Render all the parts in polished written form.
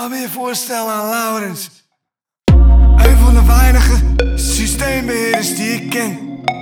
Laat me je voorstellen aan Laurens. Een van de weinige systeembeheerders die ik ken.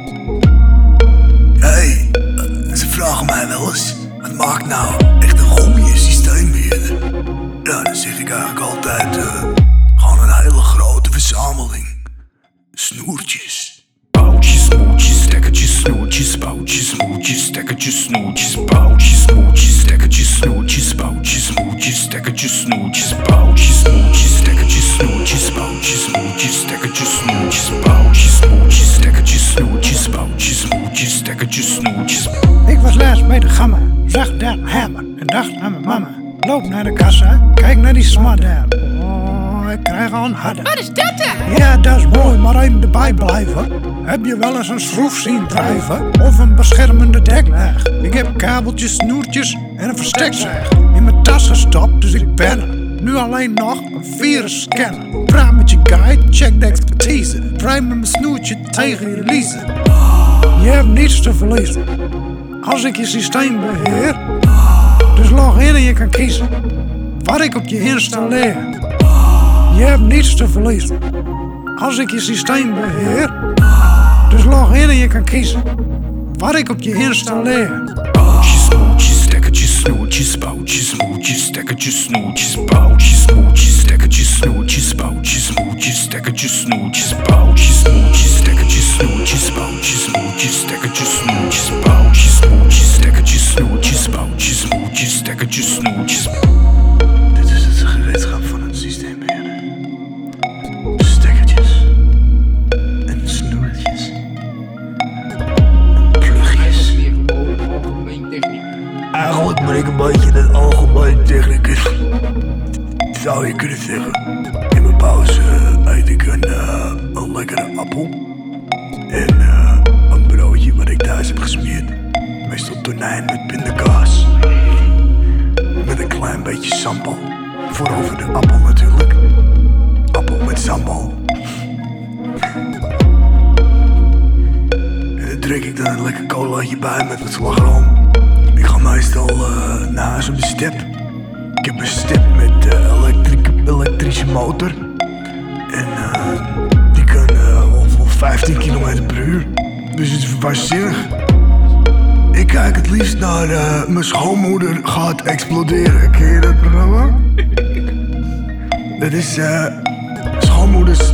Hey, ze vragen mij wel eens, wat maakt nou echt een goede systeembeheerder? Ja, dan zeg ik eigenlijk altijd, gewoon een hele grote verzameling snoertjes. Boutjes, smoeltjes, stekkertjes, snoertjes, boutjes, smoeltjes, stekkertjes, snoertjes, boutjes, smoeltjes, stekkertjes, snoertjes, boutjes, smoeltjes, stekkertjes, snoertjes, boutjes, smoeltjes, stekkertjes, snoertjes, boutjes, smoeltjes, stekkertjes, snoertjes, boutjes, smoeltjes, stekkertjes, snoertjes, boutjes, smoeltjes, stekkertjes, snoertjes. Ik was laatst bij de gamma, zag daar een hammer en dacht aan mijn mama. Loop naar de kassa, kijk naar die smart daar. Oh, ik krijg al een harde. Wat is dat dan? Ja, dat is mooi, maar even erbij blijven. Heb je wel eens een schroef zien drijven? Of een beschermende deklaag? Ik heb kabeltjes, snoertjes en een verstekzaag in mijn tas gestopt, dus ik ben er. Nu alleen nog een virus scannen. Praat met je guide, check de expertise. Draai met mijn snoertje tegen je leasen. Je hebt niets te verliezen als ik je systeem beheer. Dus log in en je kan kiezen wat ik op je installeer. Je hebt niets te verliezen als ik je systeem beheer. Dus log in en je kan kiezen wat ik op je installeer. Boutjes, smoeltjes, stekkertjes, snoertjes, boutjes, smoeltjes, stekkertjes, snoertjes, boutjes, smoeltjes, stekkertjes, snoertjes, boutjes, smoeltjes, stekkertjes, snoertjes, boutjes, smoeltjes, stekkertjes, snoertjes, boutjes, smoeltjes, stekkertjes, snoertjes, boutjes, smoeltjes, stekkertjes, snoertjes, boutjes, smoeltjes, stekkertjes, snoertjes. Dit is het gereedschap van een systeembeheerder. Stekkertjes. En snoertjes. En plugjes. Eigenlijk ben ik een beetje een algemeen technicus. Zou je kunnen zeggen. In mijn pauze eet ik een lekkere appel. En een broodje wat ik thuis heb gesmeerd. Meestal tonijn met pindakaas. Met een klein beetje sambal. Voorover de appel natuurlijk. Appel met sambal. En daar trek ik dan een lekker colaatje bij met wat slagroom. Ik ga meestal naar huis op de step. Ik heb een step met elektrische motor. En die kan wel 15 km per uur. Dus het is waanzinnig. Ik kijk het liefst naar Mijn schoonmoeder gaat exploderen. Ken je dat programma? Dat is schoonmoeders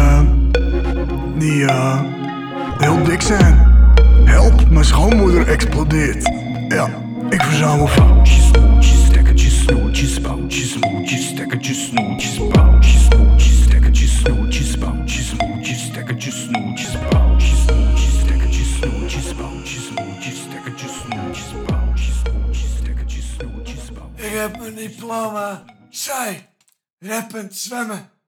die heel dik zijn. Help, mijn schoonmoeder explodeert. Ja, ik verzamel Boutjes, smoeltjes, stekkertjes, snoertjes, boutjes, smoeltjes, stekkertjes, snoertjes, boutjes, smoeltjes, stekkertjes, snoertjes, boutjes, smoeltjes, stekkertjes, snoertjes, boutjes, smoeltjes, stekkertjes, snoertjes, boutjes, smoeltjes, stekkertjes, snoertjes, boutjes, smoeltjes, stekkertjes, snoertjes, boutjes. Ik heb een diploma. Zij, rappend zwemmen.